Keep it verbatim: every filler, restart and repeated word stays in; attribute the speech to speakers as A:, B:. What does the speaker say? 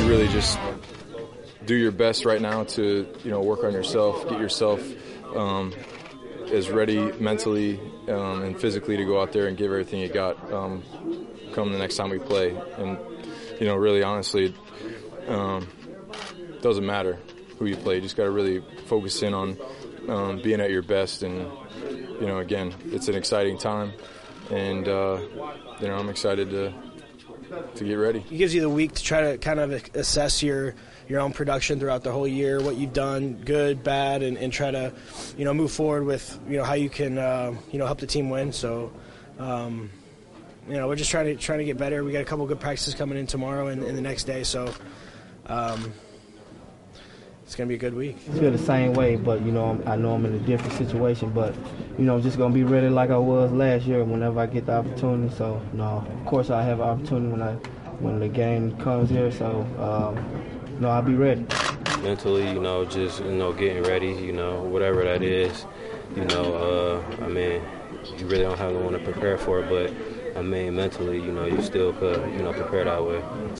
A: really just do your best right now to, you know, work on yourself, get yourself um, as ready mentally um, and physically to go out there and give everything you got um, come the next time we play. And, you know, really honestly, um, it doesn't matter who you play. You just got to really focus in on um, being at your best. And, you know, again, it's an exciting time. And, uh, you know, I'm excited to to get ready.
B: It gives you the week to try to kind of assess your your own production throughout the whole year, what you've done, good, bad, and, and try to, you know, move forward with, you know, how you can, uh, you know, help the team win. So, um, you know, we're just trying to trying to get better. We got a couple good practices coming in tomorrow and, and the next day. So, um, it's going to be a good week.
C: I feel the same way, but, you know, I know I'm in a different situation, but, you know, I'm just going to be ready like I was last year whenever I get the opportunity. So, no, of course I have an opportunity when I when the game comes here. So, um, no, I'll be ready.
D: Mentally, you know, just, you know, getting ready, you know, whatever that is, you know, uh, I mean, you really don't have no one to prepare for it, but, I mean, mentally, you know, you still could, you know, prepare that way.